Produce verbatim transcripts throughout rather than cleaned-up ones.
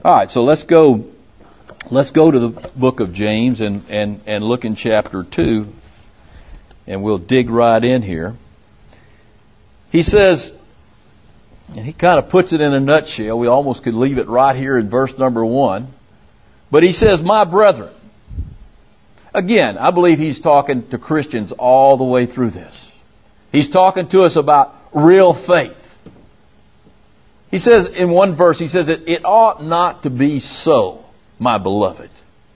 All right, so let's go let's go to the book of James and, and, and look in chapter two, and we'll dig right in here. He says, and he kind of puts it in a nutshell. We almost could leave it right here in verse number one. But he says, my brethren. Again, I believe he's talking to Christians all the way through this. He's talking to us about real faith. He says in one verse, he says, it, it ought not to be so, my beloved.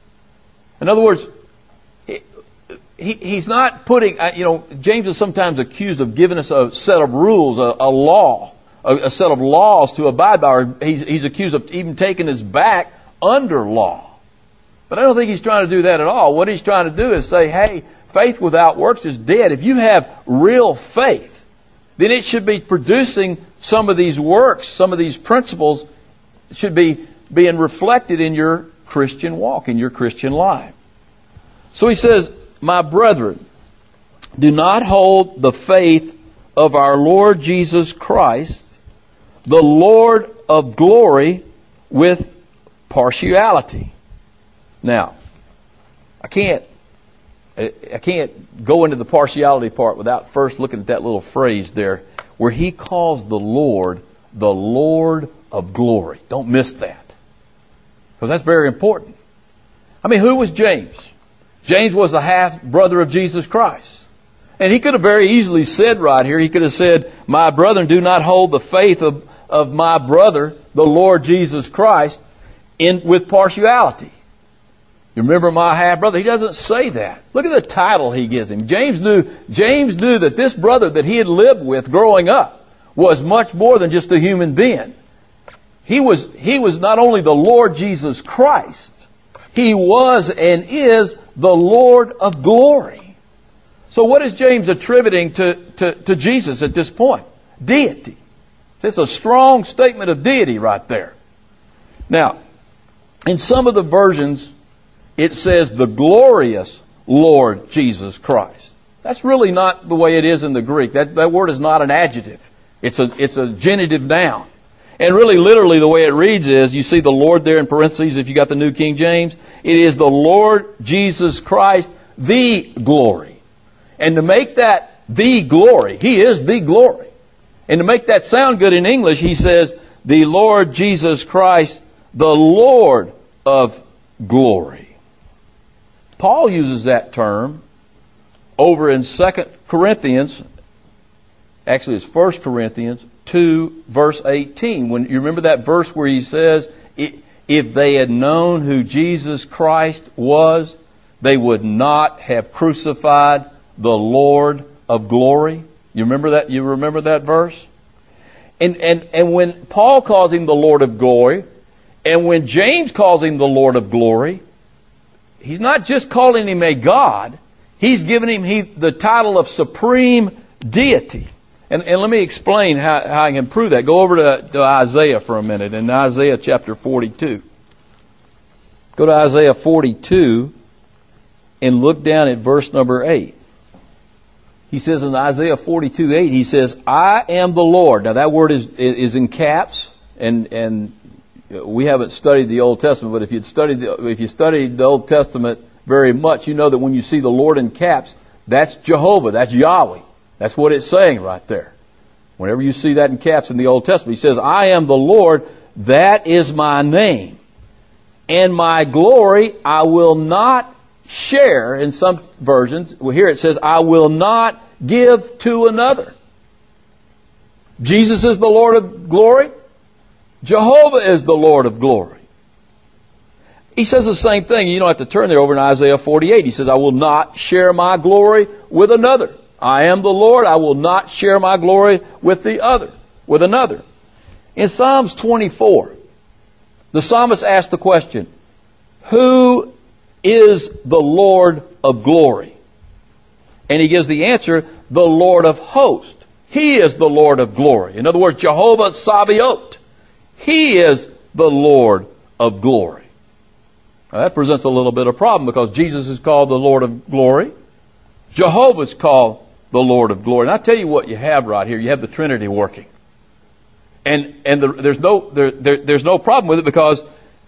In other words, he, he, he's not putting, you know, James is sometimes accused of giving us a set of rules, a, a law, a, a set of laws to abide by. Or he's, he's accused of even taking us back under law. But I don't think he's trying to do that at all. What he's trying to do is say, hey, faith without works is dead. If you have real faith, then it should be producing some of these works, some of these principles should be being reflected in your Christian walk, in your Christian life. So he says, my brethren, do not hold the faith of our Lord Jesus Christ, the Lord of glory, with partiality. Now, I can't I can't go into the partiality part without first looking at that little phrase there where he calls the Lord the Lord of glory. Don't miss that, because that's very important. I mean, who was James? James was the half-brother of Jesus Christ. And he could have very easily said right here, he could have said, my brethren, do not hold the faith of, of my brother, the Lord Jesus Christ, in with partiality. You remember my half-brother? He doesn't say that. Look at the title he gives him. James knew, James knew that this brother that he had lived with growing up was much more than just a human being. He was, he was not only the Lord Jesus Christ, he was and is the Lord of glory. So what is James attributing to, to, to Jesus at this point? Deity. It's a strong statement of deity right there. Now, in some of the versions, it says the glorious Lord Jesus Christ. That's really not the way it is in the Greek. That, that word is not an adjective. It's a, it's a genitive noun. And really, literally, the way it reads is, you see the Lord there in parentheses if you got the New King James. It is the Lord Jesus Christ, the glory. And to make that the glory, He is the glory. And to make that sound good in English, he says, the Lord Jesus Christ, the Lord of glory. Paul uses that term over in Second Corinthians, actually it's First Corinthians two, verse eighteen. When you remember that verse where he says, if they had known who Jesus Christ was, they would not have crucified the Lord of glory. You remember that? You remember that verse? And, and, and when Paul calls him the Lord of glory, and when James calls him the Lord of glory, he's not just calling him a God. He's giving him he, the title of supreme deity. And, and let me explain how, how I can prove that. Go over to, to Isaiah for a minute, in Isaiah chapter forty-two. Go to Isaiah forty-two and look down at verse number eight. He says in Isaiah forty-two eight, he says, I am the Lord. Now that word is, is in caps, and, and we haven't studied the Old Testament, but if you studied the, if you studied the Old Testament very much, you know that when you see the Lord in caps, that's Jehovah, that's Yahweh. That's what it's saying right there. Whenever you see that in caps in the Old Testament, he says, I am the Lord, that is my name. And my glory I will not share, in some versions. Well, here it says, I will not give to another. Jesus is the Lord of glory. Jehovah is the Lord of glory. He says the same thing. You don't have to turn there, over in Isaiah forty-eight. He says, I will not share my glory with another. I am the Lord. I will not share my glory with the other, with another. In Psalms twenty-four, the psalmist asked the question, who is the Lord of glory? And he gives the answer, the Lord of hosts. He is the Lord of glory. In other words, Jehovah Sabaoth. He is the Lord of glory. Now that presents a little bit of problem, because Jesus is called the Lord of glory. Jehovah is called the Lord of glory. And I tell you what you have right here. You have the Trinity working. And and the, there's no there, there there's no problem with it, because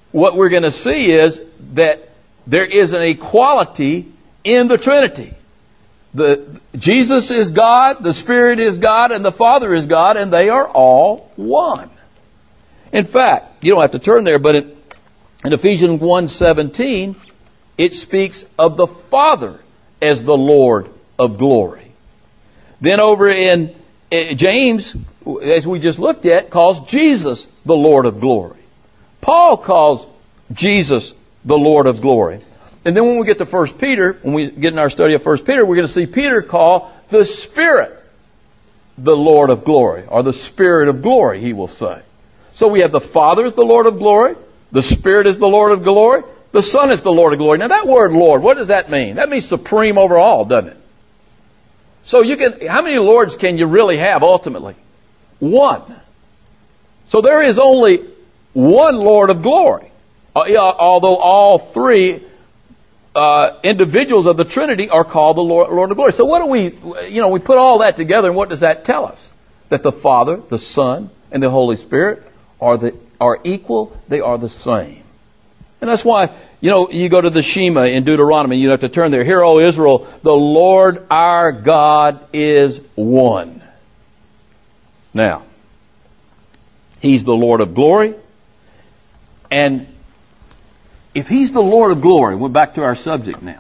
what we're going to see is that there is an equality in the Trinity. The, Jesus is God, the Spirit is God, and the Father is God, and they are all one. In fact, you don't have to turn there, but in, in Ephesians one seventeen, it speaks of the Father as the Lord of glory. Then over in uh, James, as we just looked at, calls Jesus the Lord of glory. Paul calls Jesus the Lord of glory. And then when we get to First Peter, when we get in our study of First Peter, we're going to see Peter call the Spirit the Lord of glory, or the Spirit of glory, he will say. So we have the Father is the Lord of glory, the Spirit is the Lord of glory, the Son is the Lord of glory. Now that word Lord, what does that mean? That means supreme over all, doesn't it? So you can, how many Lords can you really have ultimately? One. So there is only one Lord of glory. Although all three uh, individuals of the Trinity are called the Lord, Lord of glory. So what do we, you know, we put all that together, and what does that tell us? That the Father, the Son, and the Holy Spirit are the are equal. They are the same. And that's why, you know, you go to the Shema in Deuteronomy, you have to turn there. Hear, O Israel, the Lord our God is one. Now, He's the Lord of glory. And if He's the Lord of glory, we're back to our subject now.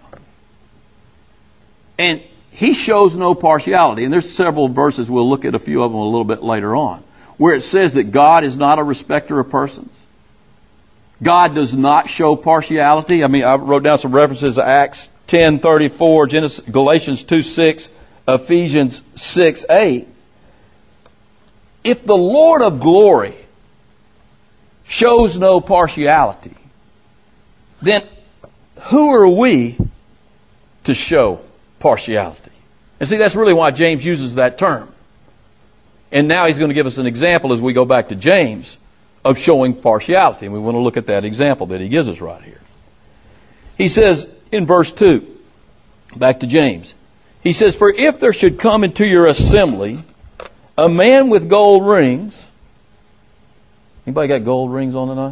And He shows no partiality. And there's several verses, we'll look at a few of them a little bit later on, where it says that God is not a respecter of persons. God does not show partiality. I mean, I wrote down some references to Acts ten thirty-four, Genesis, Galatians two six, Ephesians six eight. If the Lord of glory shows no partiality, then who are we to show partiality? And see, that's really why James uses that term. And now he's going to give us an example as we go back to James of showing partiality. And we want to look at that example that he gives us right here. He says in verse two, back to James, he says, for if there should come into your assembly a man with gold rings. Anybody got gold rings on tonight?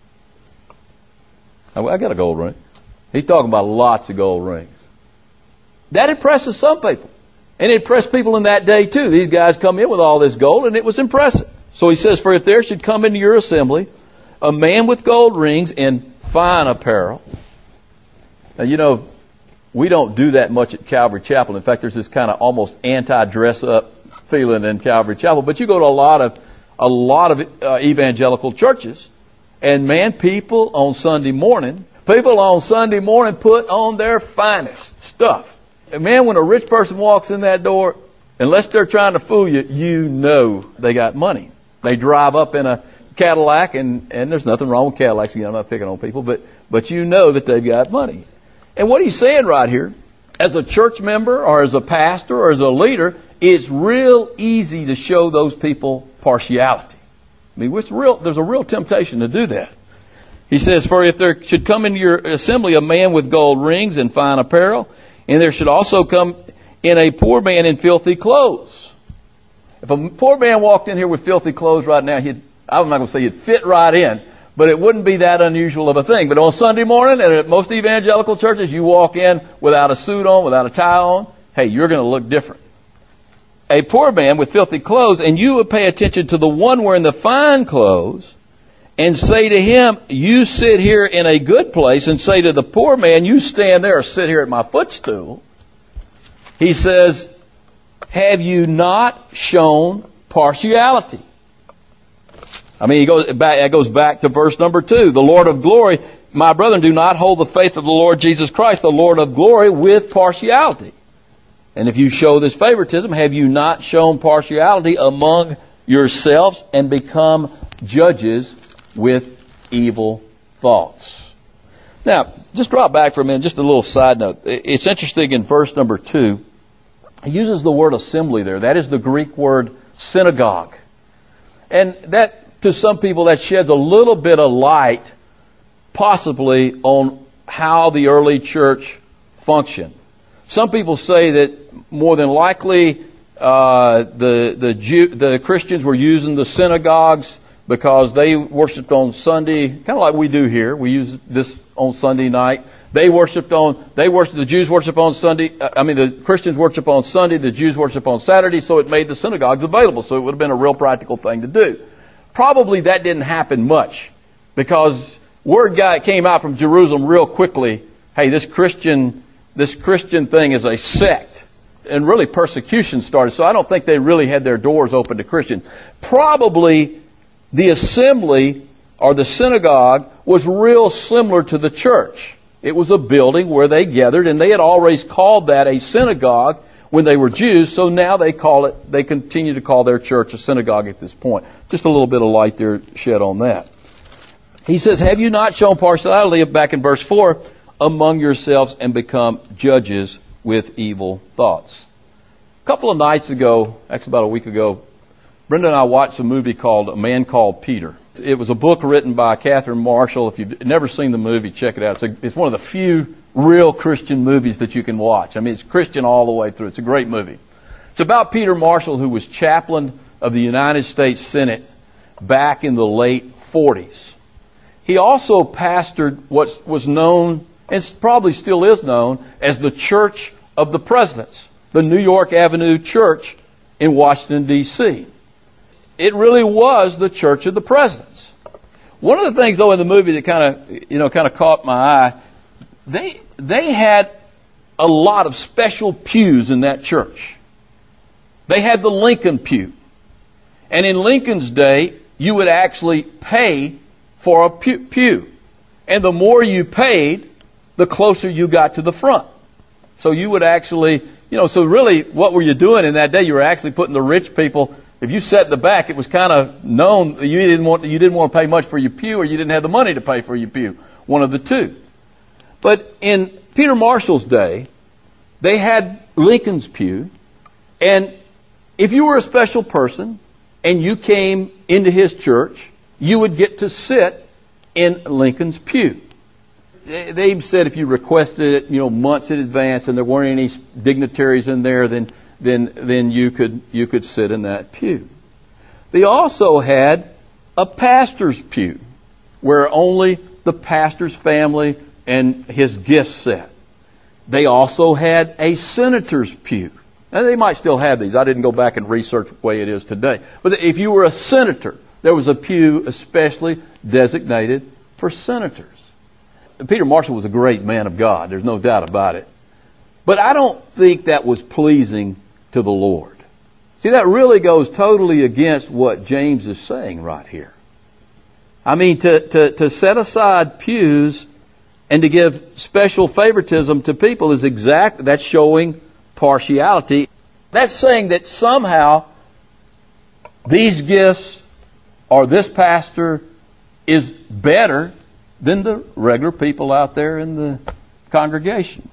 I got a gold ring. He's talking about lots of gold rings. That impresses some people. And it impressed people in that day too. These guys come in with all this gold, and it was impressive. So he says, for if there should come into your assembly a man with gold rings in fine apparel. Now, you know, we don't do that much at Calvary Chapel. In fact, there's this kind of almost anti-dress-up feeling in Calvary Chapel. But you go to a lot of a lot of uh, evangelical churches, and man, people on Sunday morning, people on Sunday morning put on their finest stuff. And man, when a rich person walks in that door, unless they're trying to fool you, you know they got money. They drive up in a Cadillac, and, and there's nothing wrong with Cadillacs. Again, I'm not picking on people, but but you know that they've got money. And what he's saying right here, as a church member or as a pastor or as a leader, it's real easy to show those people partiality. I mean, it's real, there's a real temptation to do that. He says, for if there should come into your assembly a man with gold rings and fine apparel, and there should also come in a poor man in filthy clothes. If a poor man walked in here with filthy clothes right now, he'd, I'm not going to say he'd fit right in, but it wouldn't be that unusual of a thing. But on Sunday morning, and at most evangelical churches, you walk in without a suit on, without a tie on, hey, you're going to look different. A poor man with filthy clothes, and you would pay attention to the one wearing the fine clothes, and say to him, you sit here in a good place, and say to the poor man, you stand there or sit here at my footstool. He says, have you not shown partiality? I mean, he goes back, it goes back to verse number two. The Lord of glory, my brethren, do not hold the faith of the Lord Jesus Christ, the Lord of glory, with partiality. And if you show this favoritism, have you not shown partiality among yourselves and become judges with evil thoughts? Now, just drop back for a minute, just a little side note. It's interesting in verse number two, he uses the word assembly there. That is the Greek word synagogue. And that, to some people, that sheds a little bit of light, possibly, on how the early church functioned. Some people say that more than likely uh, the the Jew, the Christians were using the synagogues because they worshiped on Sunday, kind of like we do here. We use this on Sunday night. They worshiped on, they worshiped, the Jews worship on Sunday, I mean the Christians worship on Sunday, the Jews worship on Saturday, so it made the synagogues available, so it would have been a real practical thing to do. Probably that didn't happen much, because word got, came out from Jerusalem real quickly, hey, this Christian, this Christian thing is a sect. And really persecution started, so I don't think they really had their doors open to Christians. Probably the assembly or the synagogue was real similar to the church. It was a building where they gathered, and they had always called that a synagogue when they were Jews, so now they call it, they continue to call their church a synagogue at this point. Just a little bit of light there shed on that. He says, have you not shown partiality, back in verse four, among yourselves and become judges with evil thoughts? A couple of nights ago, actually about a week ago, Brenda and I watched a movie called A Man Called Peter. It was a book written by Catherine Marshall. If you've never seen the movie, check it out. It's, a, it's one of the few real Christian movies that you can watch. I mean, it's Christian all the way through. It's a great movie. It's about Peter Marshall, who was chaplain of the United States Senate back in the late forties. He also pastored what was known, and probably still is known, as the Church of the Presidents, the New York Avenue Church in Washington, D C It really was the Church of the Presidents. One of the things, though, in the movie that kind of, you know, kind of caught my eye, they they had a lot of special pews in that church. They had the Lincoln pew. And in Lincoln's day, you would actually pay for a pew. And the more you paid, the closer you got to the front. So you would actually, you know, so really what were you doing in that day? You were actually putting the rich people, if you sat in the back, it was kind of known that you didn't want, you didn't want to pay much for your pew, or you didn't have the money to pay for your pew. One of the two. But in Peter Marshall's day, they had Lincoln's pew, and if you were a special person and you came into his church, you would get to sit in Lincoln's pew. They even said if you requested it, you know, months in advance, and there weren't any dignitaries in there, then then then you could you could sit in that pew. They also had a pastor's pew, where only the pastor's family and his gifts sat. They also had a senator's pew. And they might still have these. I didn't go back and research the way it is today. But if you were a senator, there was a pew especially designated for senators. Peter Marshall was a great man of God. There's no doubt about it. But I don't think that was pleasing to the Lord. See, that really goes totally against what James is saying right here. I mean, to, to, to set aside pews and to give special favoritism to people is exact, that's showing partiality. That's saying that somehow these gifts or this pastor is better than the regular people out there in the congregation.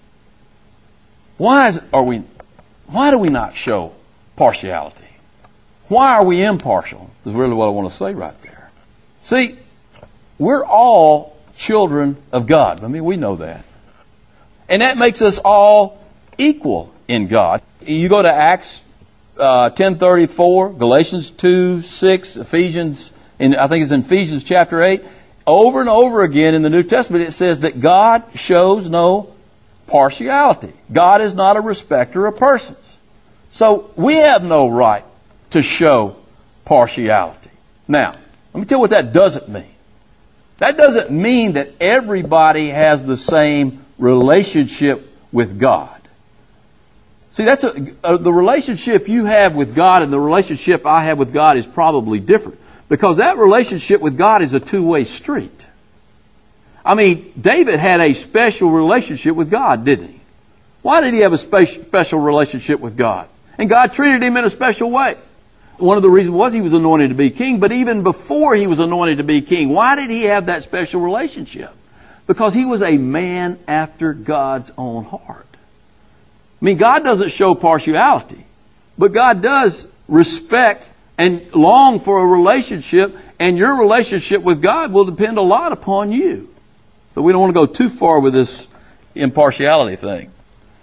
Why is, are we, why do we not show partiality? Why are we impartial? Is really what I want to say right there. See, we're all children of God. I mean, we know that. And that makes us all equal in God. You go to Acts uh, ten thirty-four, Galatians two six, Ephesians, and I think it's in Ephesians chapter eight. Over and over again in the New Testament it says that God shows no partiality. God is not a respecter of persons. So we have no right to show partiality. Now, let me tell you what that doesn't mean. That doesn't mean that everybody has the same relationship with God. See, that's a, a, the relationship you have with God and the relationship I have with God is probably different. Because that relationship with God is a two-way street. I mean, David had a special relationship with God, didn't he? Why did he have a special, special relationship with God? And God treated him in a special way. One of the reasons was he was anointed to be king, but even before he was anointed to be king, why did he have that special relationship? Because he was a man after God's own heart. I mean, God doesn't show partiality, but God does respect and long for a relationship, and your relationship with God will depend a lot upon you. So we don't want to go too far with this impartiality thing.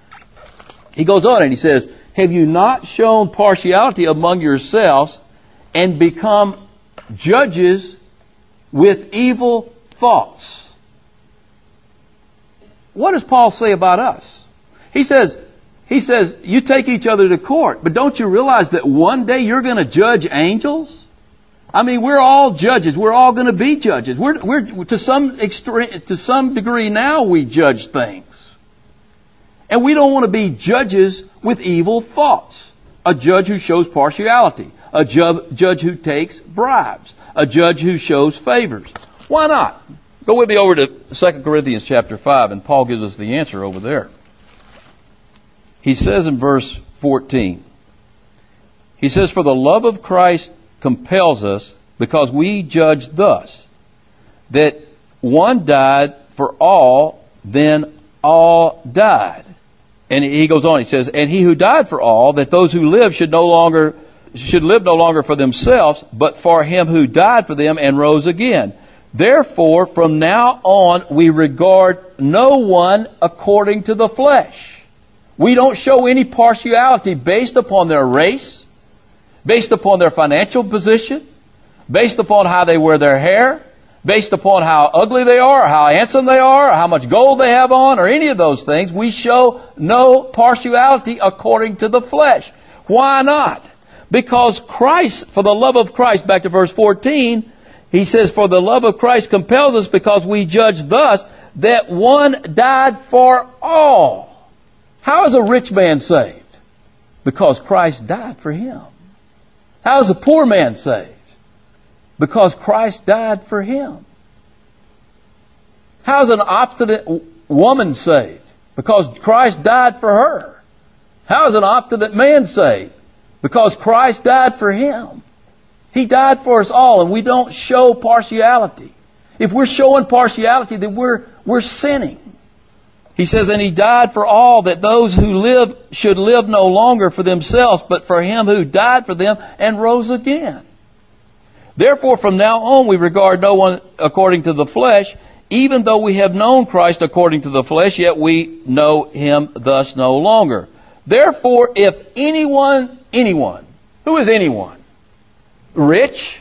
He goes on and he says, have you not shown partiality among yourselves and become judges with evil thoughts. What does Paul say about us? He says, he says, you take each other to court, but don't you realize that one day you're going to judge angels? I mean, we're all judges. We're all going to be judges. We're, we're to some extreme, to some degree now we judge things. And we don't want to be judges with evil thoughts. A judge who shows partiality. A ju- judge who takes bribes. A judge who shows favors. Why not? Go with me over to Second Corinthians chapter five, and Paul gives us the answer over there. He says in verse fourteen, he says, "For the love of Christ compels us, because we judge thus, that one died for all, then all died." And he goes on, he says, "And he who died for all, that those who live should no longer should live no longer for themselves, but for him who died for them and rose again. Therefore, from now on, we regard no one according to the flesh." We don't show any partiality based upon their race, based upon their financial position, based upon how they wear their hair, based upon how ugly they are, or how handsome they are, or how much gold they have on, or any of those things. We show no partiality according to the flesh. Why not? Because Christ, for the love of Christ, back to verse fourteen, he says, "For the love of Christ compels us, because we judge thus, that one died for all." How is a rich man saved? Because Christ died for him. How is a poor man saved? Because Christ died for him. How is an obstinate woman saved? Because Christ died for her. How is an obstinate man saved? Because Christ died for him. He died for us all, and we don't show partiality. If we're showing partiality, then we're, we're sinning. He says, "And he died for all, that those who live should live no longer for themselves, but for him who died for them and rose again. Therefore, from now on, we regard no one according to the flesh. Even though we have known Christ according to the flesh, yet we know him thus no longer. Therefore, if anyone, anyone, who is anyone? Rich,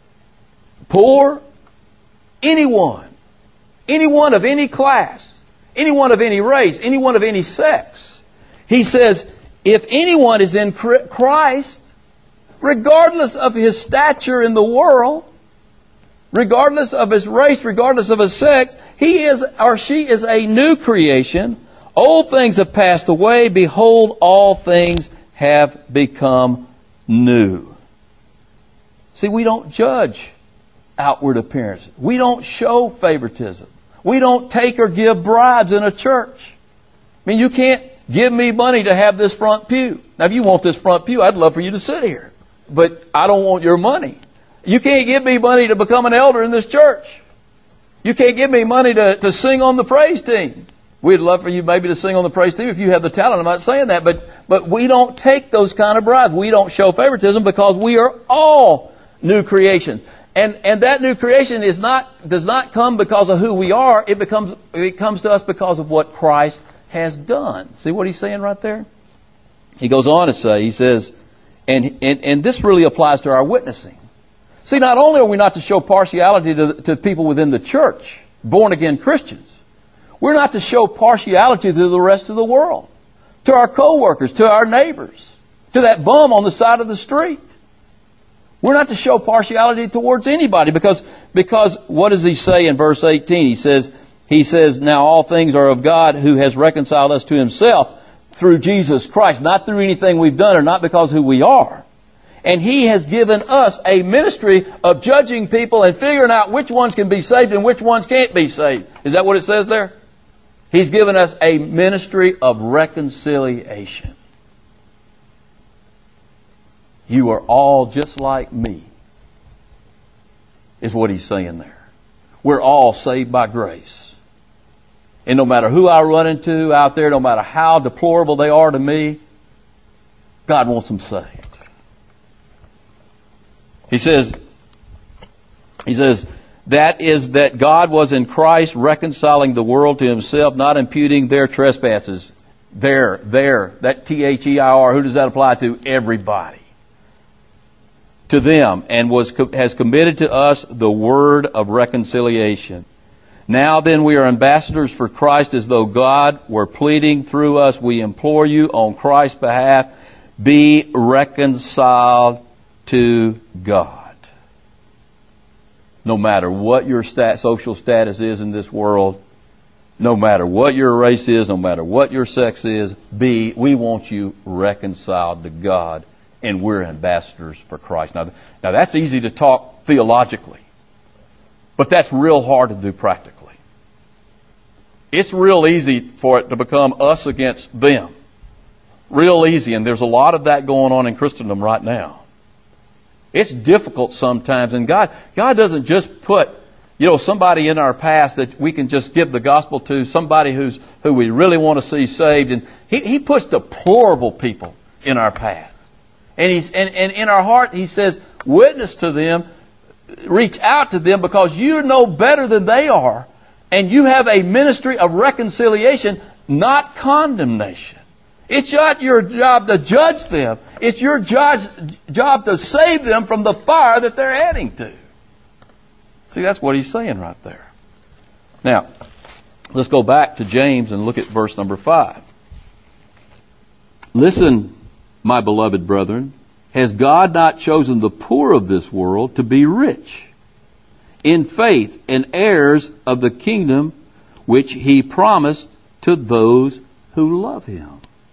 poor, anyone, anyone of any class, anyone of any race, anyone of any sex. He says, if anyone is in Christ, regardless of his stature in the world, regardless of his race, regardless of his sex, he is or she is a new creation. Old things have passed away. Behold, all things have become new. See, we don't judge outward appearance. We don't show favoritism. We don't take or give bribes in a church. I mean, you can't give me money to have this front pew. Now, if you want this front pew, I'd love for you to sit here. But I don't want your money. You can't give me money to become an elder in this church. You can't give me money to, to sing on the praise team. We'd love for you maybe to sing on the praise team if you have the talent. I'm not saying that. But, but we don't take those kind of bribes. We don't show favoritism because we are all new creations. And and that new creation is not does not come because of who we are. It becomes it comes to us because of what Christ has done. See what he's saying right there? He goes on to say, he says, and and, and this really applies to our witnessing. See, not only are we not to show partiality to, to people within the church, born again Christians, we're not to show partiality to the rest of the world, to our co-workers, to our neighbors, to that bum on the side of the street. We're not to show partiality towards anybody because, because what does he say in verse eighteen? He says, he says, now all things are of God who has reconciled us to himself through Jesus Christ, not through anything we've done or not because who we are. And he has given us a ministry of judging people and figuring out which ones can be saved and which ones can't be saved. Is that what it says there? He's given us a ministry of reconciliation. You are all just like me, is what he's saying there. We're all saved by grace. And no matter who I run into out there, no matter how deplorable they are to me, God wants them saved. He says, he says, that is that God was in Christ reconciling the world to himself, not imputing their trespasses. There, there, that T H E I R, who does that apply to? Everybody. to them and was has committed to us the word of reconciliation. Now then we are ambassadors for Christ, as though God were pleading through us. We implore you on Christ's behalf, be reconciled to God. No matter what your stat, social status is in this world, no matter what your race is, no matter what your sex is, be, we want you reconciled to God, and we're ambassadors for Christ. Now, now that's easy to talk theologically, but that's real hard to do practically. It's real easy for it to become us against them. Real easy, and there's a lot of that going on in Christendom right now. It's difficult sometimes, and God, God doesn't just put, you know, somebody in our past that we can just give the gospel to, somebody who's who we really want to see saved, and He, he puts deplorable people in our past. And he's and, and in our heart, He says, witness to them, reach out to them, because you know better than they are, and you have a ministry of reconciliation, not condemnation. It's not your job to judge them. It's your judge, job to save them from the fire that they're heading to. See, that's what he's saying right there. Now, let's go back to James and look at verse number five. Listen, my beloved brethren, has God not chosen the poor of this world to be rich in faith and heirs of the kingdom which He promised to those who love Him?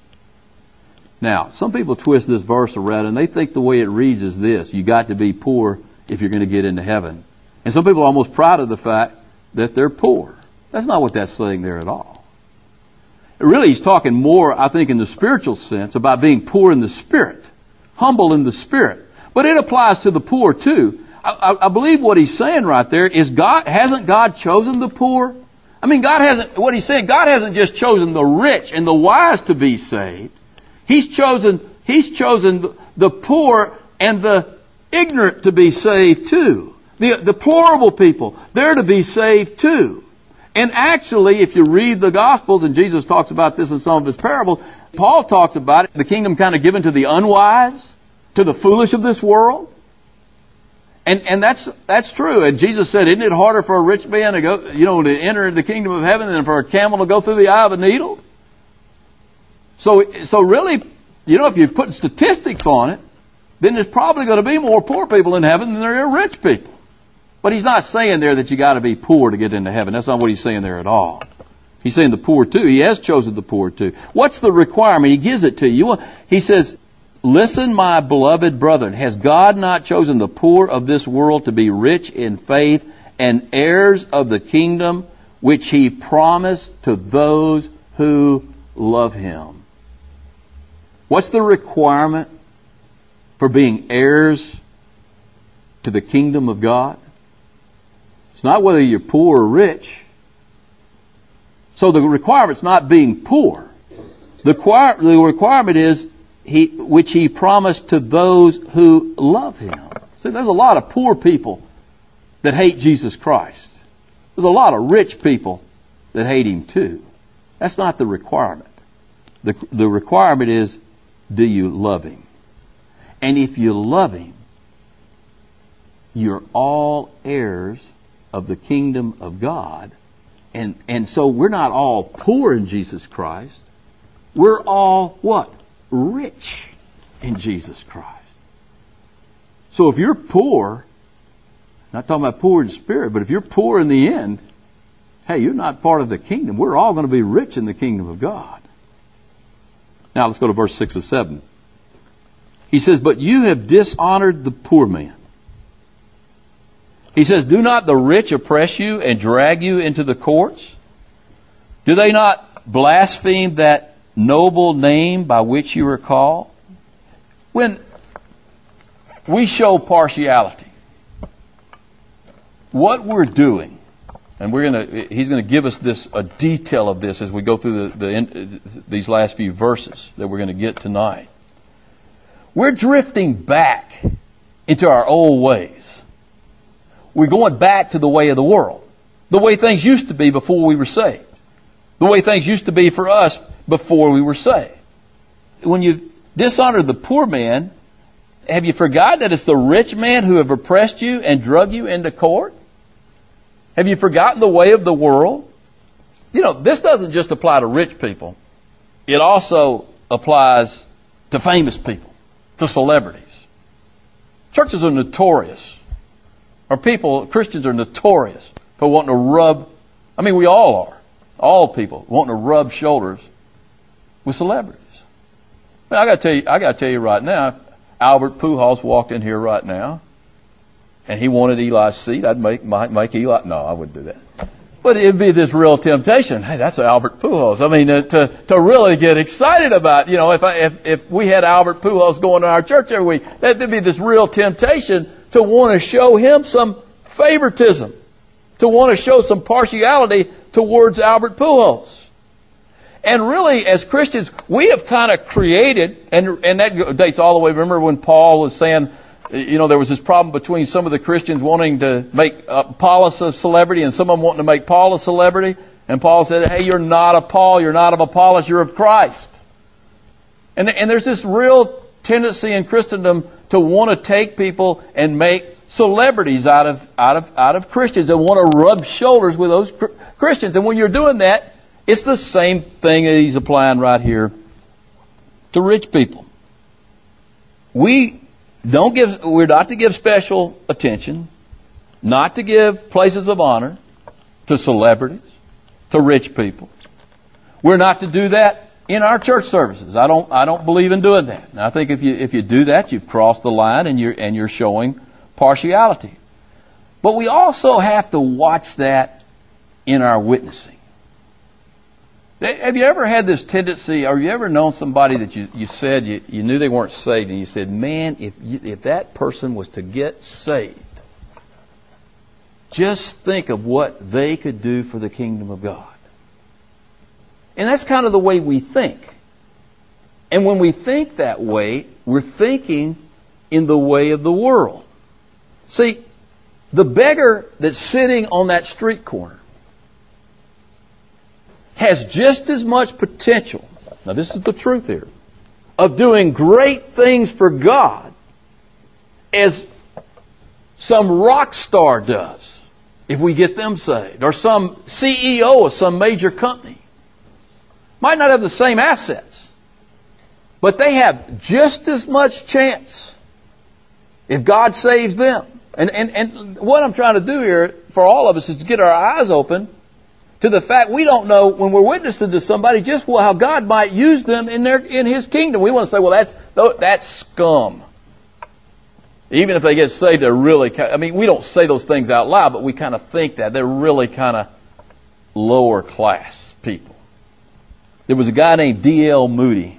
Now, some people twist this verse around and they think the way it reads is this: you got to be poor if you're going to get into heaven. And some people are almost proud of the fact that they're poor. That's not what that's saying there at all. Really, he's talking more, I think, in the spiritual sense about being poor in the spirit, humble in the spirit. But it applies to the poor too. I, I, I believe what he's saying right there is God, hasn't God chosen the poor? I mean, God hasn't, what he's saying, God hasn't just chosen the rich and the wise to be saved. He's chosen, he's chosen the poor and the ignorant to be saved too. The deplorable people, they're to be saved too. And actually, if you read the Gospels, and Jesus talks about this in some of His parables, Paul talks about it, the kingdom kind of given to the unwise, to the foolish of this world. And and that's that's true. And Jesus said, isn't it harder for a rich man to go, you know, to enter the kingdom of heaven than for a camel to go through the eye of a needle? So, so really, you know, if you put statistics on it, then there's probably going to be more poor people in heaven than there are rich people. But he's not saying there that you got to be poor to get into heaven. That's not what he's saying there at all. He's saying the poor too. He has chosen the poor too. What's the requirement? He gives it to you. He says, listen, my beloved brethren, has God not chosen the poor of this world to be rich in faith and heirs of the kingdom which He promised to those who love Him? What's the requirement for being heirs to the kingdom of God? It's not whether you're poor or rich. So the requirement's not being poor. The requirement is he, which He promised to those who love Him. See, there's a lot of poor people that hate Jesus Christ. There's a lot of rich people that hate Him too. That's not the requirement. The, the requirement is, do you love Him? And if you love Him, you're all heirs of the kingdom of God. And, and so we're not all poor in Jesus Christ. We're all what? Rich in Jesus Christ. So if you're poor, not talking about poor in spirit, but if you're poor in the end, hey, you're not part of the kingdom. We're all going to be rich in the kingdom of God. Now let's go to verse six and seven. He says, but you have dishonored the poor man. He says, do not the rich oppress you and drag you into the courts? Do they not blaspheme that noble name by which you are called? When we show partiality, what we're doing, and we're going to, he's going to give us this a detail of this as we go through the, the these last few verses that we're going to get tonight. We're drifting back into our old ways. We're going back to the way of the world. The way things used to be before we were saved. The way things used to be for us before we were saved. When you dishonor the poor man, have you forgotten that it's the rich man who have oppressed you and drug you into court? Have you forgotten the way of the world? You know, this doesn't just apply to rich people. It also applies to famous people, to celebrities. Churches are notorious, or people, Christians are notorious for wanting to rub, I mean, we all are, all people wanting to rub shoulders with celebrities. I, mean, I got to tell you, I got to tell you right now, if Albert Pujols walked in here right now, and he wanted Eli's seat, I'd make might make Eli. No, I wouldn't do that. But it'd be this real temptation. Hey, that's Albert Pujols. I mean, uh, to to really get excited about, you know, if I, if if we had Albert Pujols going to our church every week, that'd be this real temptation to want to show him some favoritism, to want to show some partiality towards Albert Pujols. And really, as Christians, we have kind of created, and and that dates all the way. Remember when Paul was saying, you know, there was this problem between some of the Christians wanting to make Apollos a celebrity and some of them wanting to make Paul a celebrity. And Paul said, hey, you're not of Paul, you're not of Apollos, you're of Christ. And, and there's this real tendency in Christendom to want to take people and make celebrities out of, out of, out of Christians and want to rub shoulders with those Christians. And when you're doing that, it's the same thing that he's applying right here to rich people. We Don't give, we're not to give special attention, not to give places of honor to celebrities, to rich people. We're not to do that in our church services. I don't, I don't believe in doing that. And I think if you, if you do that, you've crossed the line and you're, and you're showing partiality. But we also have to watch that in our witnessing. Have you ever had this tendency, or have you ever known somebody that you, you said you, you knew they weren't saved, and you said, man, if you, if that person was to get saved, just think of what they could do for the kingdom of God. And that's kind of the way we think. And when we think that way, we're thinking in the way of the world. See, the beggar that's sitting on that street corner has just as much potential, now this is the truth here, of doing great things for God as some rock star does if we get them saved, or some C E O of some major company. Might not have the same assets, but they have just as much chance if God saves them. And, and, and what I'm trying to do here for all of us is to get our eyes open to the fact we don't know when we're witnessing to somebody just how God might use them in their in His kingdom. We want to say, well, that's that's scum. Even if they get saved, they're really, I mean, we don't say those things out loud, but we kind of think that. They're really kind of lower class people. There was a guy named D L Moody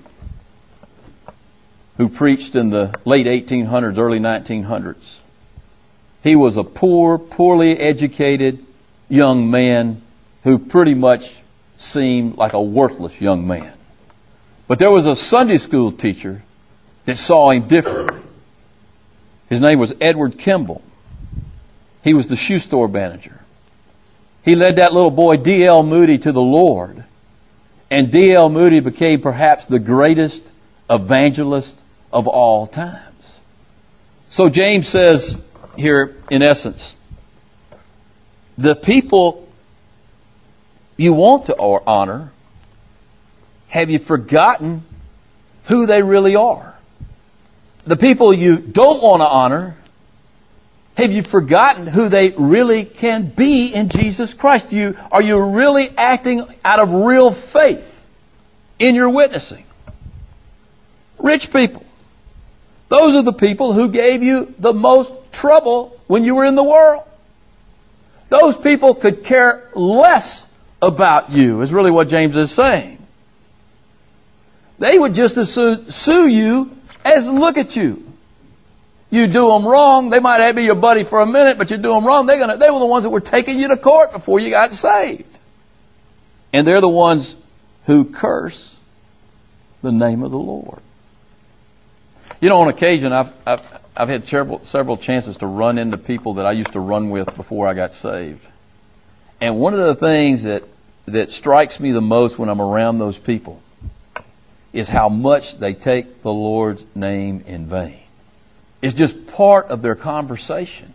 who preached in the late eighteen hundreds, early nineteen hundreds. He was a poor, poorly educated young man who pretty much seemed like a worthless young man. But there was a Sunday school teacher that saw him differently. His name was Edward Kimball. He was the shoe store manager. He led that little boy, D L Moody, to the Lord. And D L Moody became perhaps the greatest evangelist of all times. So James says here, in essence, the people you want to honor, have you forgotten who they really are? The people you don't want to honor, have you forgotten who they really can be in Jesus Christ? You, are you really acting out of real faith in your witnessing? Rich people. Those are the people who gave you the most trouble when you were in the world. Those people could care less about you, is really what James is saying. They would just as soon sue you as look at you. You do them wrong, they might have be your buddy for a minute, but you do them wrong, they're gonna, they were the ones that were taking you to court before you got saved. And they're the ones who curse the name of the Lord. You know, on occasion, I've, I've, I've had several, several chances to run into people that I used to run with before I got saved. And one of the things that, that strikes me the most when I'm around those people is how much they take the Lord's name in vain. is just part of their conversation.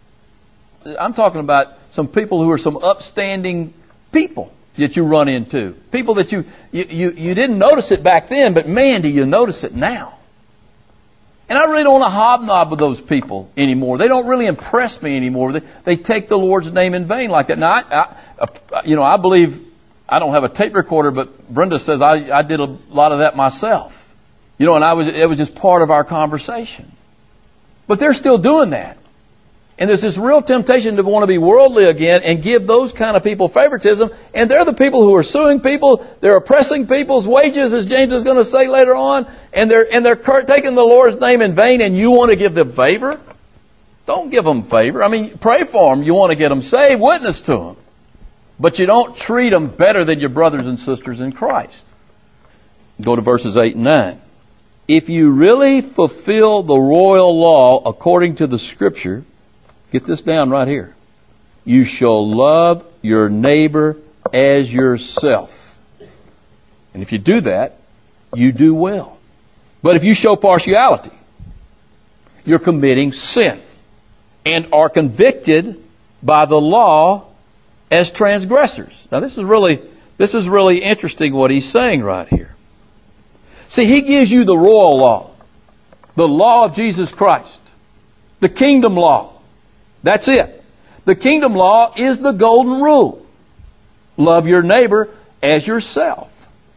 I'm talking about some people who are some upstanding people that you run into. People that you, you, you, you didn't notice it back then, but man, do you notice it now. And I really don't want to hobnob with those people anymore. They don't really impress me anymore. They, they take the Lord's name in vain like that. Now, I, I, you know, I believe, I don't have a tape recorder, but Brenda says I, I did a lot of that myself. You know, and I was, it was just part of our conversation. But they're still doing that. And there's this real temptation to want to be worldly again and give those kind of people favoritism. And they're the people who are suing people. They're oppressing people's wages, as James is going to say later on. And they're, and they're taking the Lord's name in vain, and you want to give them favor? Don't give them favor. I mean, pray for them. You want to get them saved. Witness to them. But you don't treat them better than your brothers and sisters in Christ. Go to verses eight and nine. If you really fulfill the royal law according to the Scripture, get this down right here. You shall love your neighbor as yourself. And if you do that, you do well. But if you show partiality, you're committing sin and are convicted by the law as transgressors. Now this is really, this is really interesting what he's saying right here. See, he gives you the royal law, the law of Jesus Christ, the kingdom law. That's it. The kingdom law is the golden rule. Love your neighbor as yourself.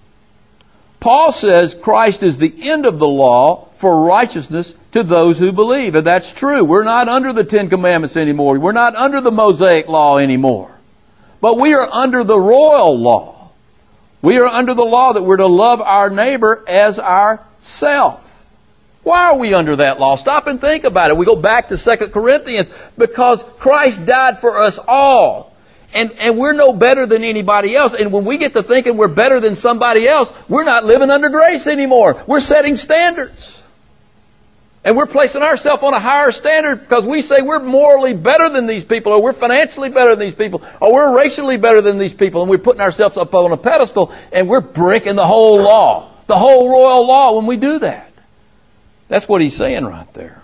Paul says Christ is the end of the law for righteousness to those who believe. And that's true. We're not under the Ten Commandments anymore. We're not under the Mosaic law anymore. But we are under the royal law. We are under the law that we're to love our neighbor as ourself. Why are we under that law? Stop and think about it. We go back to Second Corinthians because Christ died for us all. And, and we're no better than anybody else. And when we get to thinking we're better than somebody else, we're not living under grace anymore. We're setting standards. And we're placing ourselves on a higher standard because we say we're morally better than these people, or we're financially better than these people, or we're racially better than these people. And we're putting ourselves up on a pedestal, and we're breaking the whole law, the whole royal law when we do that. That's what he's saying right there.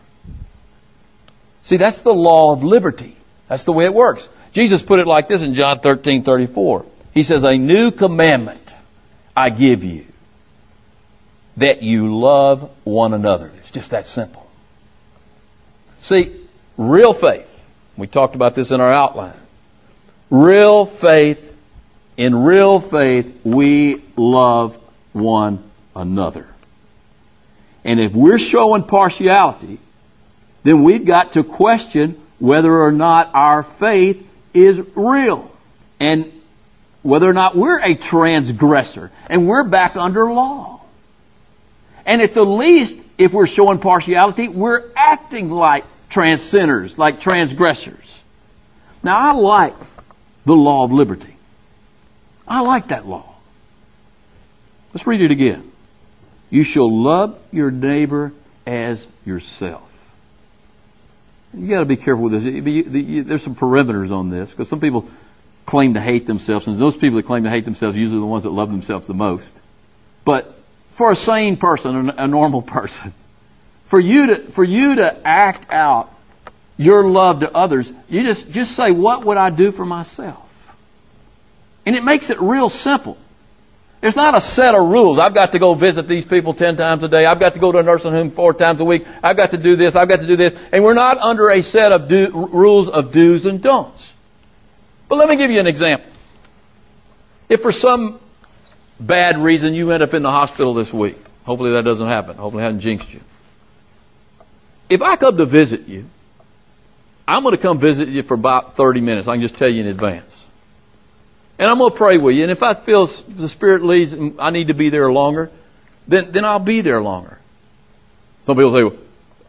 See, that's the law of liberty. That's the way it works. Jesus put it like this in John thirteen thirty-four. He says, a new commandment I give you, that you love one another. It's just that simple. See, real faith, we talked about this in our outline. Real faith, in real faith, we love one another. And if we're showing partiality, then we've got to question whether or not our faith is real. And whether or not we're a transgressor. And we're back under law. And at the least, if we're showing partiality, we're acting like trans sinners, like transgressors. Now, I like the law of liberty. I like that law. Let's read it again. You shall love your neighbor as yourself. You got to be careful with this. There's some perimeters on this, because some people claim to hate themselves, and those people that claim to hate themselves are usually the ones that love themselves the most. But for a sane person, a normal person, for you to for you to act out your love to others, you just, just say, what would I do for myself? And it makes it real simple. There's not a set of rules. I've got to go visit these people ten times a day. I've got to go to a nursing home four times a week. I've got to do this. I've got to do this. And we're not under a set of do, rules of do's and don'ts. But let me give you an example. If for some bad reason you end up in the hospital this week, hopefully that doesn't happen. Hopefully I haven't jinxed you. If I come to visit you, I'm going to come visit you for about thirty minutes. I can just tell you in advance. And I'm going to pray with you. And if I feel the Spirit leads and I need to be there longer, then, then I'll be there longer. Some people say, well,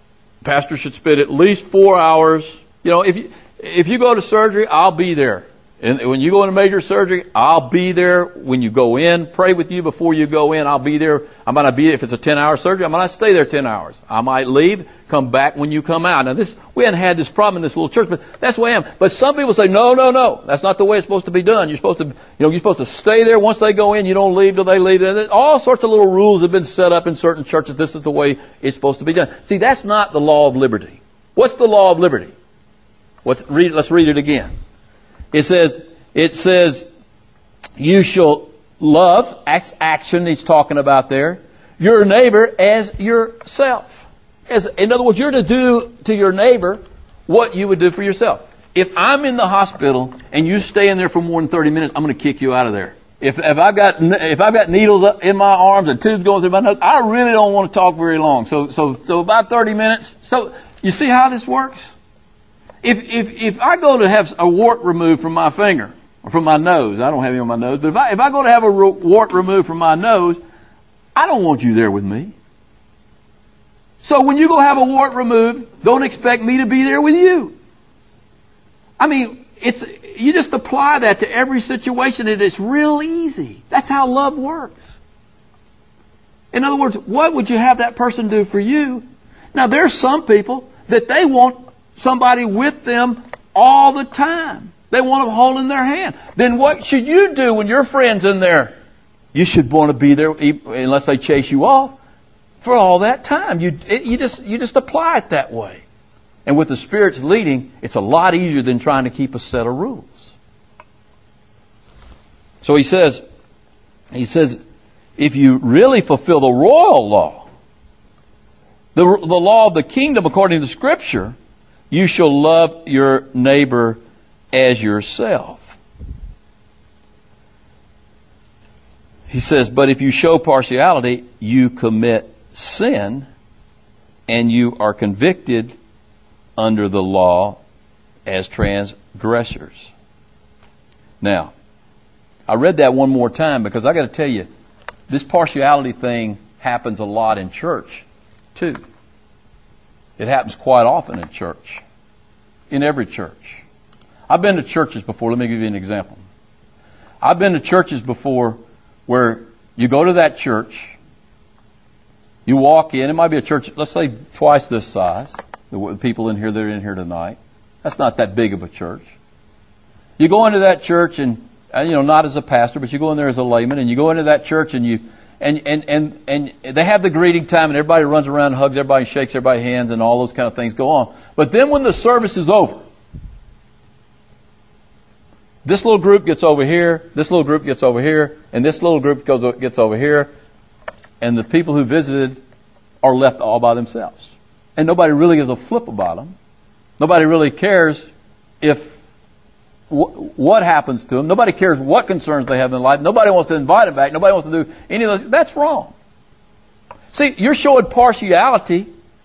pastor should spend at least four hours. You know, if you, if you go to surgery, I'll be there And when you go into major surgery, I'll be there when you go in. Pray with you before you go in. I'll be there. I might not be, if it's a ten-hour surgery, I might not stay there ten hours. I might leave, come back when you come out. Now, this, we hadn't had this problem in this little church, but that's the way I am. But some people say, no, no, no. That's not the way it's supposed to be done. You're supposed to, you know, you're supposed to stay there. Once they go in, you don't leave till they leave. All sorts of little rules have been set up in certain churches. This is the way it's supposed to be done. See, that's not the law of liberty. What's the law of liberty? What's, read, let's read it again. It says, It says, you shall love, action he's talking about there, your neighbor as yourself. As, in other words, you're to do to your neighbor what you would do for yourself. If I'm in the hospital and you stay in there for more than thirty minutes, I'm going to kick you out of there. If, if I've got, if I've got needles in my arms and tubes going through my nose, I really don't want to talk very long. So, so, so about thirty minutes. So, you see how this works? If, if, if I go to have a wart removed from my finger, or from my nose, I don't have any on my nose, but if I, if I go to have a wart removed from my nose, I don't want you there with me. So when you go have a wart removed, don't expect me to be there with you. I mean, it's, you just apply that to every situation and it's real easy. That's how love works. In other words, what would you have that person do for you? Now, there's some people that they want somebody with them all the time. They want them holding their hand. Then what should you do when your friend's in there? You should want to be there, unless they chase you off, for all that time. You, it, you just, you just apply it that way. And with the Spirit's leading, it's a lot easier than trying to keep a set of rules. So he says, he says, if you really fulfill the royal law, the, the law of the kingdom according to Scripture, you shall love your neighbor as yourself. He says, but if you show partiality, you commit sin and you are convicted under the law as transgressors. Now, I read that one more time because I got to tell you, this partiality thing happens a lot in church too. It happens quite often in church. In every church. I've been to churches before. Let me give you an example. I've been to churches before where you go to that church, you walk in, it might be a church, let's say twice this size, the people in here that are in here tonight. That's not that big of a church. You go into that church and, you know, not as a pastor, but you go in there as a layman, and you go into that church and you, and, and, and, and they have the greeting time and everybody runs around and hugs everybody and shakes everybody's hands and all those kind of things go on. But then when the service is over, this little group gets over here, this little group gets over here, and this little group goes gets over here, and the people who visited are left all by themselves. And nobody really gives a flip about them. Nobody really cares if w- what happens to them. Nobody cares what concerns they have in life. Nobody wants to invite them back. Nobody wants to do any of those. That's wrong. See, you're showing partiality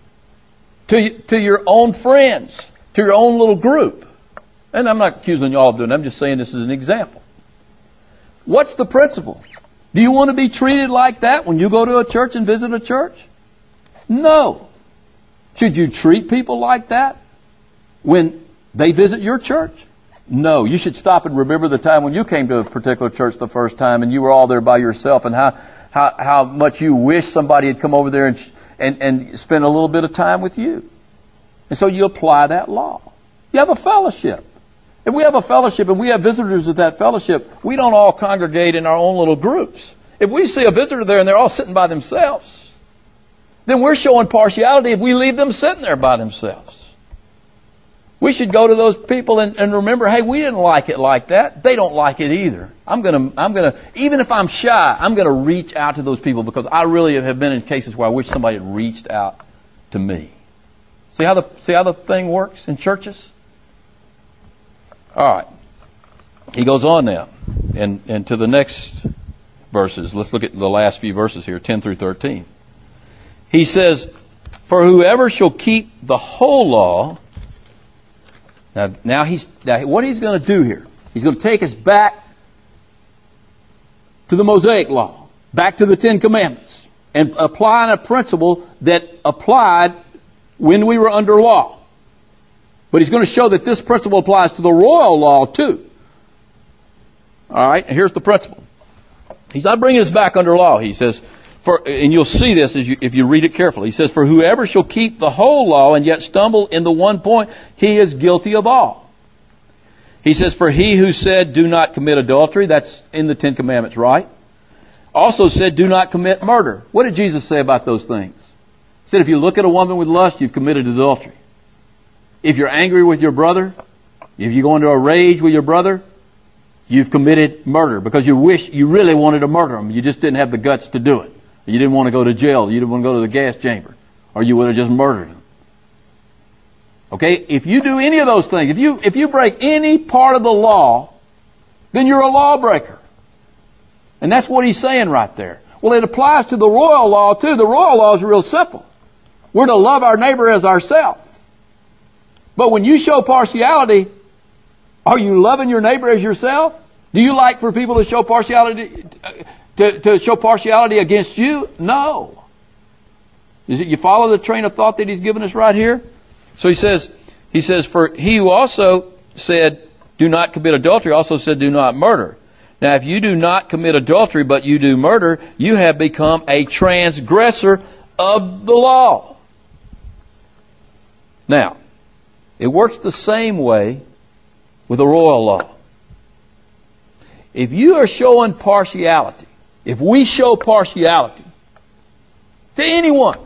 to, to your own friends, to your own little group. And I'm not accusing you all of doing it. I'm just saying this is an example. What's the principle? Do you want to be treated like that when you go to a church and visit a church? No. Should you treat people like that when they visit your church? No. You should stop and remember the time when you came to a particular church the first time and you were all there by yourself and how, how, how much you wish somebody had come over there and, and, and spend a little bit of time with you. And so you apply that law. You have a fellowship. If we have a fellowship and we have visitors at that fellowship, we don't all congregate in our own little groups. If we see a visitor there and they're all sitting by themselves, then we're showing partiality if we leave them sitting there by themselves. We should go to those people and, and remember, hey, we didn't like it like that. They don't like it either. I'm gonna, I'm gonna, even if I'm shy, I'm gonna reach out to those people because I really have been in cases where I wish somebody had reached out to me. See how the, see how the thing works in churches? All right. He goes on now, and, and to the next verses. Let's look at the last few verses here, ten through thirteen. He says, for whoever shall keep the whole law. Now, now he's now what he's going to do here, he's going to take us back to the Mosaic law, back to the Ten Commandments, and applying a principle that applied when we were under law. But he's going to show that this principle applies to the royal law too. All right, and here's the principle. He's not bringing us back under law. He says, for, and you'll see this as you, if you read it carefully. He says, for whoever shall keep the whole law and yet stumble in the one point, he is guilty of all. He says, for he who said, do not commit adultery, that's in the Ten Commandments, right? Also said, do not commit murder. What did Jesus say about those things? He said, if you look at a woman with lust, you've committed adultery. If you're angry with your brother, if you go into a rage with your brother, you've committed murder because you wish, you really wanted to murder him. You just didn't have the guts to do it. You didn't want to go to jail. You didn't want to go to the gas chamber. Or you would have just murdered him. Okay? If you do any of those things, if you, if you break any part of the law, then you're a lawbreaker. And that's what he's saying right there. Well, it applies to the royal law too. The royal law is real simple. We're to love our neighbor as ourselves. But when you show partiality, are you loving your neighbor as yourself? Do you like for people to show partiality to, to show partiality against you? No. Is it you follow the train of thought that he's given us right here? So he says, he says, for he who also said, do not commit adultery, also said, do not murder. Now, if you do not commit adultery, but you do murder, you have become a transgressor of the law. Now, it works the same way with the royal law. If you are showing partiality, if we show partiality to anyone,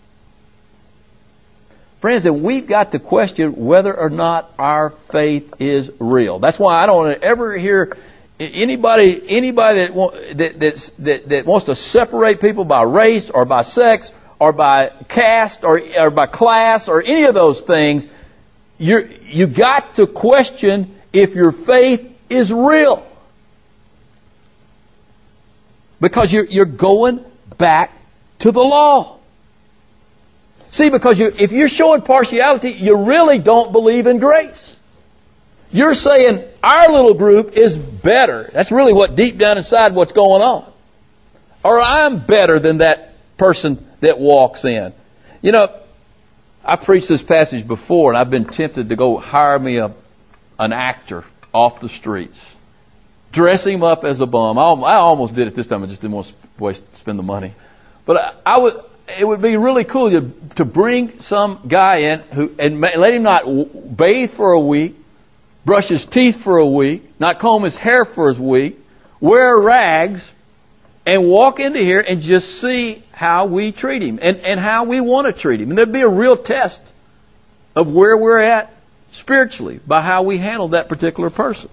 friends, then we've got to question whether or not our faith is real. That's why I don't ever hear anybody anybody that that that's, that that wants to separate people by race or by sex or by caste or or by class or any of those things. You you got to question if your faith is real, because you're you're going back to the law. See, because you, if you're showing partiality, you really don't believe in grace. You're saying our little group is better. That's really what deep down inside what's going on. Or I'm better than that person that walks in. You know, I've preached this passage before, and I've been tempted to go hire me a an actor off the streets, dress him up as a bum. I, I almost did it this time. I just didn't want to waste spend the money. But I, I would. It would be really cool to to bring some guy in who and let him not bathe for a week, brush his teeth for a week, not comb his hair for a week, wear rags, and walk into here and just see how we treat him and, and how we want to treat him. And there'd be a real test of where we're at spiritually by how we handle that particular person.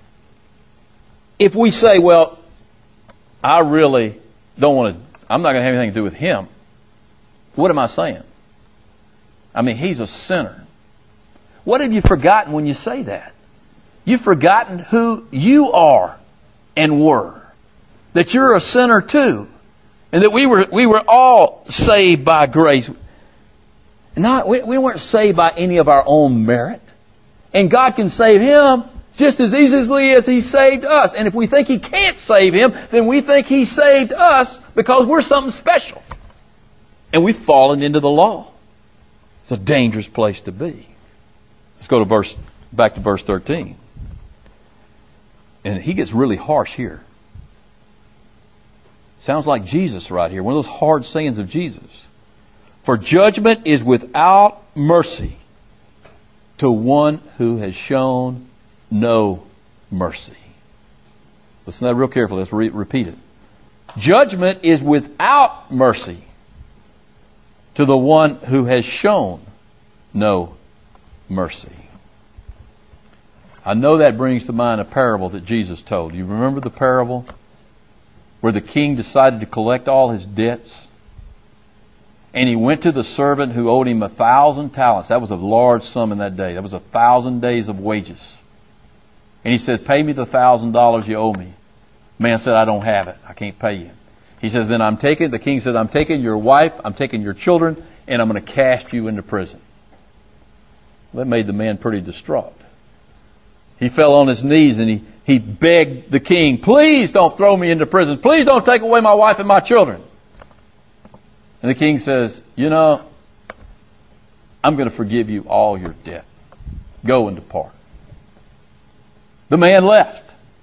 If we say, well, I really don't want to, I'm not going to have anything to do with him. What am I saying? I mean, he's a sinner. What have you forgotten when you say that? You've forgotten who you are and were. That you're a sinner too. And that we were we were all saved by grace. Not, we, we weren't saved by any of our own merit. And God can save him just as easily as He saved us. And if we think He can't save him, then we think He saved us because we're something special. And we've fallen into the law. It's a dangerous place to be. Let's go to verse back to verse thirteen. And he gets really harsh here. Sounds like Jesus right here. One of those hard sayings of Jesus. For judgment is without mercy to one who has shown no mercy. Listen to that real carefully. Let's re- repeat it. Judgment is without mercy to the one who has shown no mercy. I know that brings to mind a parable that Jesus told. You remember the parable where the king decided to collect all his debts? And he went to the servant who owed him a thousand talents. That was a large sum in that day. That was a thousand days of wages. And he said, pay me the thousand dollars you owe me. Man said, I don't have it. I can't pay you. He says, then I'm taking, the king said, I'm taking your wife, I'm taking your children, and I'm going to cast you into prison. That made the man pretty distraught. He fell on his knees and he, he begged the king, please don't throw me into prison. Please don't take away my wife and my children. And the king says, you know, I'm going to forgive you all your debt. Go and depart. The man left.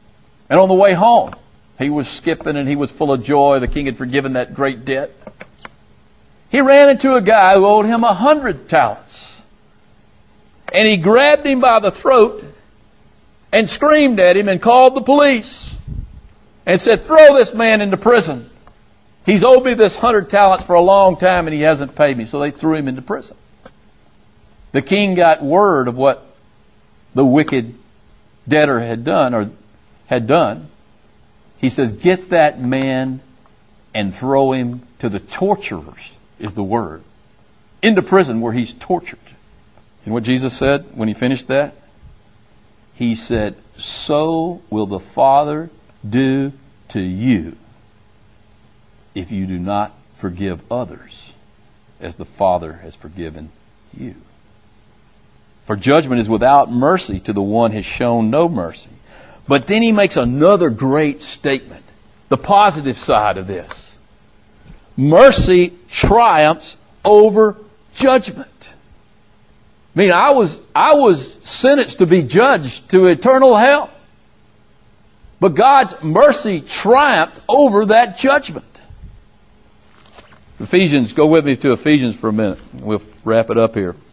And on the way home, he was skipping and he was full of joy. The king had forgiven that great debt. He ran into a guy who owed him a hundred talents. And he grabbed him by the throat and screamed at him and called the police and said, "Throw this man into prison. He's owed me this hundred talents for a long time and he hasn't paid me." So they threw him into prison. The king got word of what the wicked debtor had done or had done. He says, "Get that man and throw him to the torturers," is the word, into prison where he's tortured. And what Jesus said when he finished that? He said, "So will the Father do to you if you do not forgive others as the Father has forgiven you. For judgment is without mercy to the one who has shown no mercy." But then he makes another great statement, the positive side of this. Mercy triumphs over judgment. I mean, I was, I was sentenced to be judged to eternal hell. But God's mercy triumphed over that judgment. Ephesians, go with me to Ephesians for a minute. We'll wrap it up here.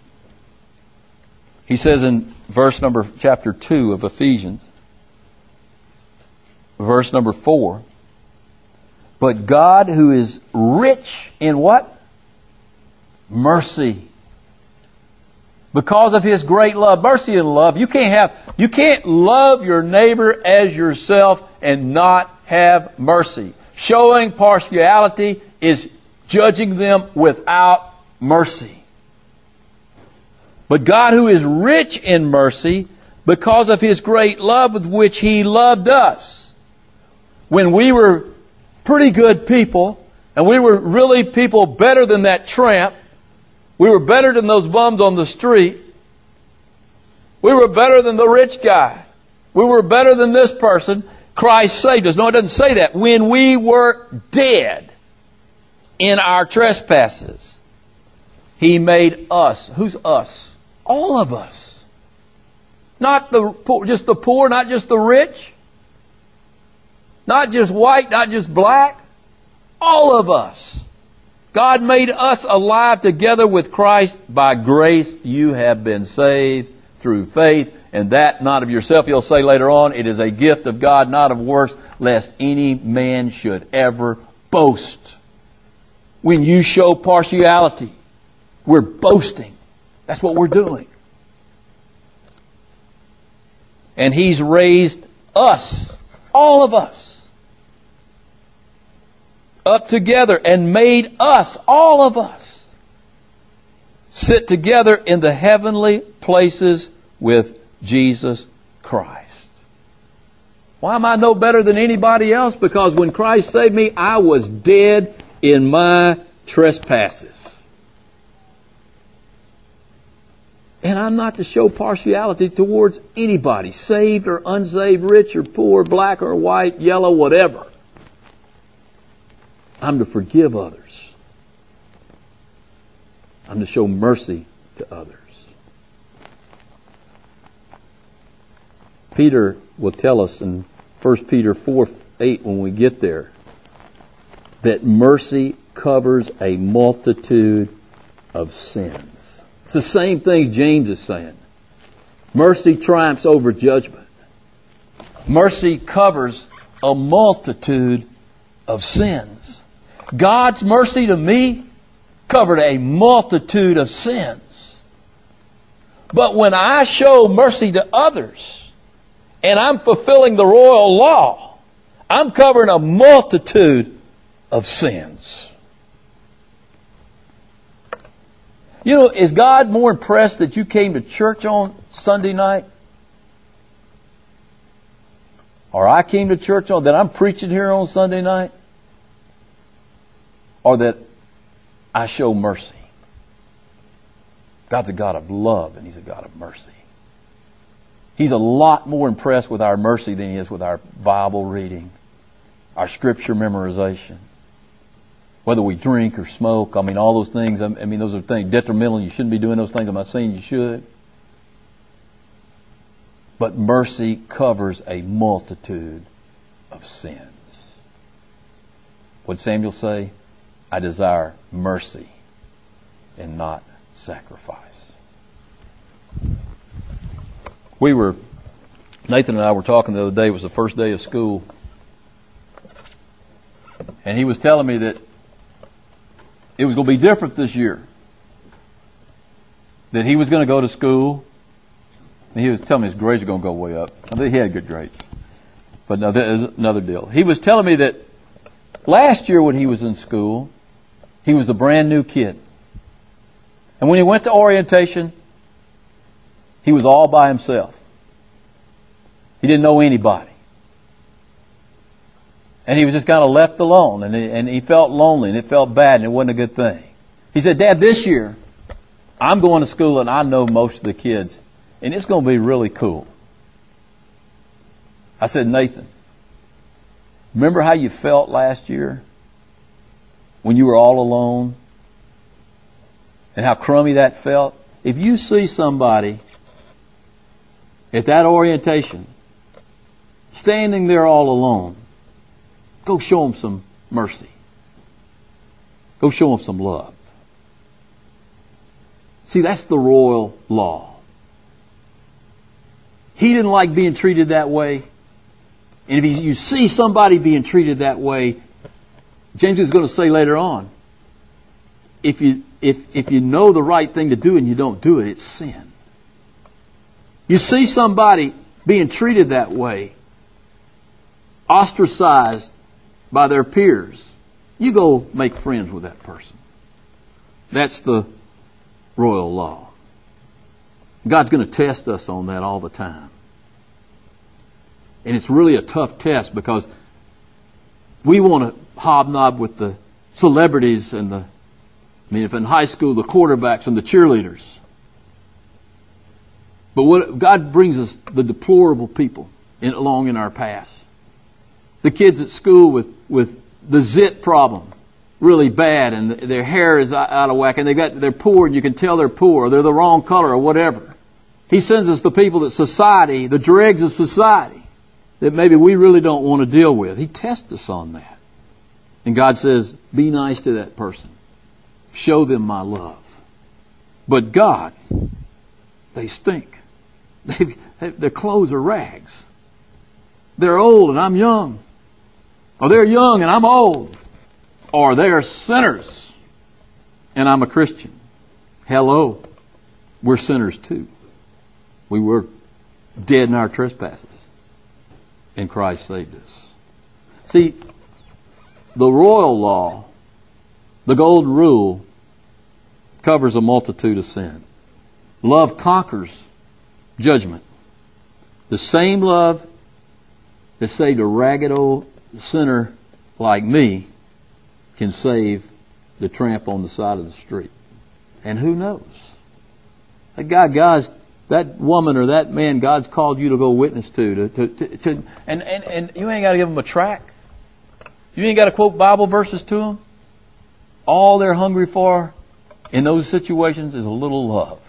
He says in verse number, chapter two of Ephesians, verse number four, "But God who is rich in" what? Mercy. Because of His great love. Mercy and love. You can't have, you can't love your neighbor as yourself and not have mercy. Showing partiality is judging them without mercy. But God who is rich in mercy, because of His great love with which He loved us, when we were pretty good people, and we were really people better than that tramp, we were better than those bums on the street, we were better than the rich guy, we were better than this person, Christ saved us. No, it doesn't say that. When we were dead in our trespasses, He made us. Who's us? All of us. Not the poor, just the poor, not just the rich. Not just white, not just black. All of us. God made us alive together with Christ. By grace you have been saved through faith, and that not of yourself. He'll say later on, it is a gift of God, not of works, lest any man should ever boast. When you show partiality, we're boasting. That's what we're doing. And He's raised us, all of us, up together and made us, all of us, sit together in the heavenly places with Jesus Christ. Why am I no better than anybody else? Because when Christ saved me, I was dead in my trespasses. And I'm not to show partiality towards anybody, saved or unsaved, rich or poor, black or white, yellow, whatever. I'm to forgive others. I'm to show mercy to others. Peter will tell us in First Peter four eight when we get there that mercy covers a multitude of sins. It's the same thing James is saying. Mercy triumphs over judgment. Mercy covers a multitude of sins. God's mercy to me covered a multitude of sins. But when I show mercy to others and I'm fulfilling the royal law, I'm covering a multitude of sins. You know, is God more impressed that you came to church on Sunday night? Or I came to church on, that I'm preaching here on Sunday night? Or that I show mercy? God's a God of love and He's a God of mercy. He's a lot more impressed with our mercy than He is with our Bible reading, our scripture memorization. Whether we drink or smoke, I mean, all those things, I mean, those are things detrimental. You shouldn't be doing those things. I'm not saying you should. But mercy covers a multitude of sins. What did Samuel say? I desire mercy and not sacrifice. We were, Nathan and I were talking the other day. It was the first day of school. And he was telling me that it was going to be different this year. That he was going to go to school. And he was telling me his grades are going to go way up. I think he had good grades. But no, there's another deal. He was telling me that last year when he was in school, he was a brand new kid. And when he went to orientation, he was all by himself. He didn't know anybody. And he was just kind of left alone. And he, and he felt lonely and it felt bad and it wasn't a good thing. He said, Dad, this year, I'm going to school and I know most of the kids. And it's going to be really cool. I said, Nathan, remember how you felt last year when you were all alone? And how crummy that felt? If you see somebody at that orientation standing there all alone, go show them some mercy. Go show them some love. See, that's the royal law. He didn't like being treated that way. And if you see somebody being treated that way, James is going to say later on, if you if if you know the right thing to do and you don't do it, it's sin. You see somebody being treated that way, ostracized by their peers, you go make friends with that person. That's the royal law. God's going to test us on that all the time. And it's really a tough test because we want to hobnob with the celebrities and the, I mean, if in high school, the quarterbacks and the cheerleaders. But what God brings us, the deplorable people in, along in our past. The kids at school with, with the zit problem, really bad, and their hair is out of whack, and they got they're poor, and you can tell they're poor, or they're the wrong color, or whatever. He sends us the people that society, the dregs of society, that maybe we really don't want to deal with. He tests us on that. And God says, be nice to that person. Show them my love. But God, they stink. They've, they, their clothes are rags. They're old and I'm young. Or they're young and I'm old. Or they're sinners and I'm a Christian. Hello. We're sinners too. We were dead in our trespasses. And Christ saved us. See, the royal law, the golden rule, covers a multitude of sin. Love conquers judgment. The same love that saved a ragged old sinner like me can save the tramp on the side of the street. And who knows? That guy, guys, that woman or that man God's called you to go witness to, to, to, to, to and, and, and you ain't got to give them a tract. You ain't got to quote Bible verses to them. All they're hungry for in those situations is a little love.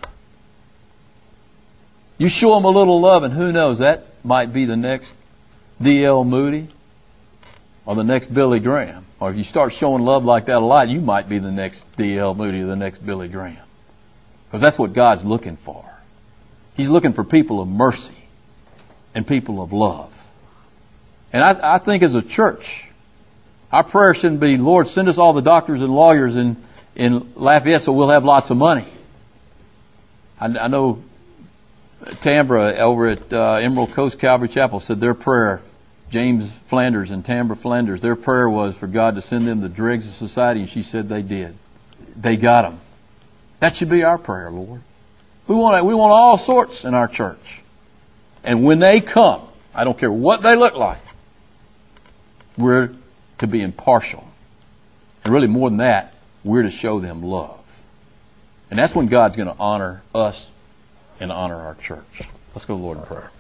You show them a little love, and who knows, that might be the next D L Moody or the next Billy Graham. Or if you start showing love like that a lot, you might be the next D L Moody or the next Billy Graham. Because that's what God's looking for. He's looking for people of mercy and people of love. And I, I think as a church, our prayer shouldn't be, Lord, send us all the doctors and lawyers in, in Lafayette so we'll have lots of money. I, I know Tambra over at uh, Emerald Coast Calvary Chapel said their prayer, James Flanders and Tambra Flanders, their prayer was for God to send them the dregs of society, and she said they did. They got them. That should be our prayer, Lord. We want, we want all sorts in our church. And when they come, I don't care what they look like, we're to be impartial. And really more than that, we're to show them love. And that's when God's going to honor us and honor our church. Let's go to the Lord in prayer.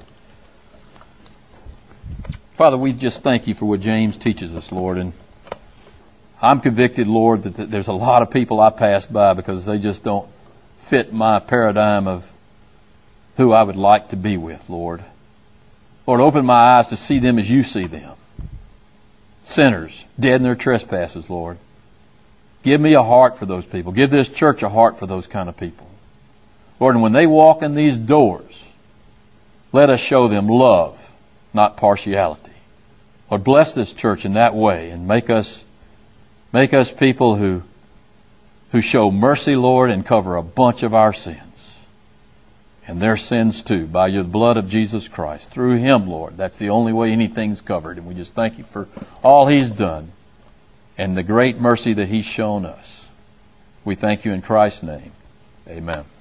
Father, we just thank you for what James teaches us, Lord. And I'm convicted, Lord, that there's a lot of people I pass by because they just don't fit my paradigm of who I would like to be with, Lord. Lord, open my eyes to see them as you see them. Sinners, dead in their trespasses, Lord. Give me a heart for those people. Give this church a heart for those kind of people. Lord, and when they walk in these doors, let us show them love, not partiality. Lord, bless this church in that way and make us make us people who who show mercy, Lord, and cover a bunch of our sins. And their sins too, by your blood of Jesus Christ. Through Him, Lord. That's the only way anything's covered. And we just thank you for all He's done and the great mercy that He's shown us. We thank you in Christ's name. Amen.